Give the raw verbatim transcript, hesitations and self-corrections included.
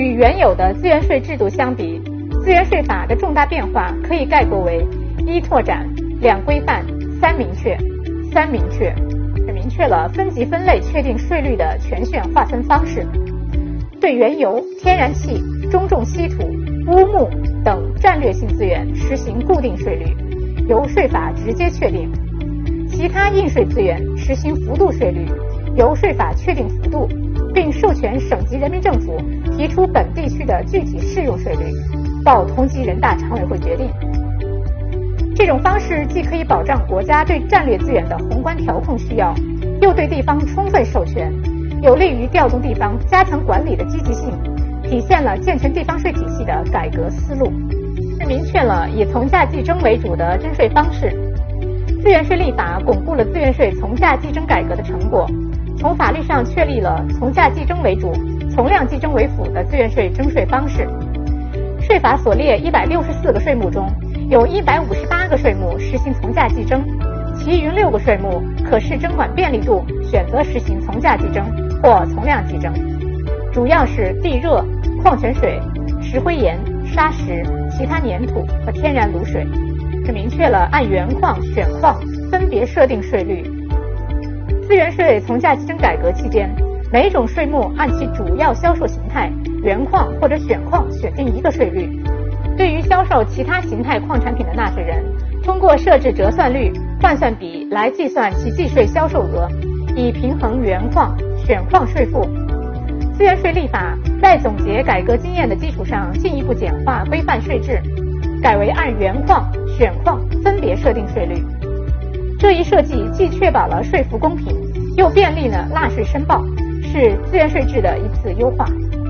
与原有的资源税制度相比，资源税法的重大变化可以概括为：一、拓展；两、规范；三、明确。三、明确是明确了分级分类确定税率的权限划分方式，对原油、天然气、中重稀土、钨木等战略性资源实行固定税率，由税法直接确定；其他应税资源实行幅度税率，由税法确定幅度，并授权省级人民政府提出本地区的具体适用税率，报同级人大常委会决定。这种方式既可以保障国家对战略资源的宏观调控需要，又对地方充分授权，有利于调动地方加强管理的积极性，体现了健全地方税体系的改革思路，是明确了以从价计征为主的征税方式。资源税立法巩固了资源税从价计征改革的成果，从法律上确立了从价计征为主、从量计征为辅的资源税征税方式。税法所列一百六十四个税目中，有一百五十八个税目实行从价计征，其余六个税目可视征管便利度选择实行从价计征或从量计征，主要是地热、矿泉水、石灰岩、砂石、其他粘土和天然卤水，是明确了按原矿、选矿分别设定税率。资源税从价计征改革期间，每种税目按其主要销售形态原矿或者选矿选定一个税率，对于销售其他形态矿产品的纳税人，通过设置折算率、换算比来计算其计税销售额，以平衡原矿、选矿税负。资源税立法在总结改革经验的基础上，进一步简化规范税制，改为按原矿、选矿分别设定税率。这一设计既确保了税负公平，又便利了纳税申报，是资源税制的一次优化。